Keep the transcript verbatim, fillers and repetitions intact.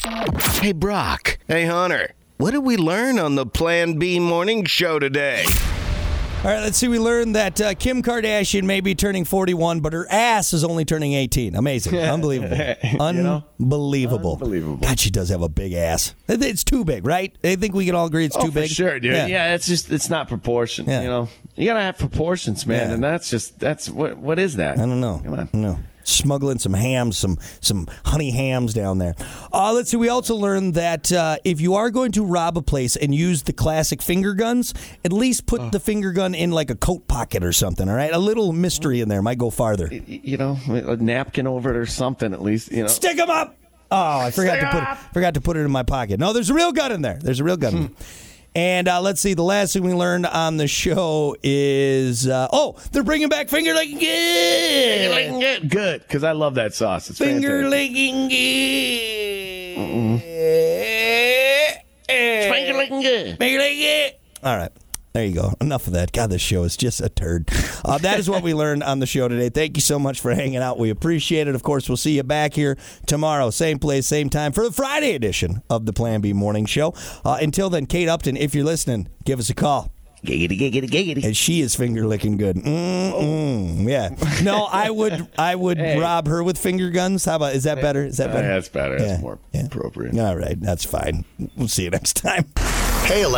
Hey, Brock. Hey, Hunter. What did we learn on the Plan B morning show today? All right, let's see. We learned that uh, Kim Kardashian may be turning forty-one, but her ass is only turning eighteen. Amazing. Unbelievable. You know? Unbelievable. Unbelievable. God, she does have a big ass. It's too big, right? I think we can all agree it's Oh, too for big. sure, dude. Yeah. Yeah. it's just it's not proportion. Yeah. You know, you gotta have proportions, man, Yeah. and that's just that's what what is that? I don't know. Come on. No. Smuggling some hams, some some honey hams down there. Uh, let's see. We also learned that uh, if you are going to rob a place and use the classic finger guns, at least put the finger gun in like a coat pocket or something. All right, a little mystery in there might go farther. Y- You know, a napkin over it or something at least. You know, Stick them up. Oh, I forgot Stick to put 'em it, up. forgot to put it in my pocket. No, there's a real gun in there. There's a real gun. in there. And uh, let's see. The last thing we learned on the show is uh, oh, they're bringing back finger licking good. good, good, because I love that sauce. It's Finger fantastic. licking good. Finger licking good. Finger licking good. All right. There you go. Enough of that. God, this show is just a turd. Uh, that is what we learned on the show today. Thank you so much for hanging out. We appreciate it. Of course, we'll see you back here tomorrow, same place, same time, for the Friday edition of the Plan B Morning Show. Uh, until then, Kate Upton, if you're listening, give us a call. Giggity, giggity, giggity. And she is finger licking good. Mm-mm. Yeah. No, I would I would Hey. rob her with finger guns. How about, is that better? Is that Uh, better? that's better. Yeah. That's more Yeah. appropriate. All right. That's fine. We'll see you next time. Hey,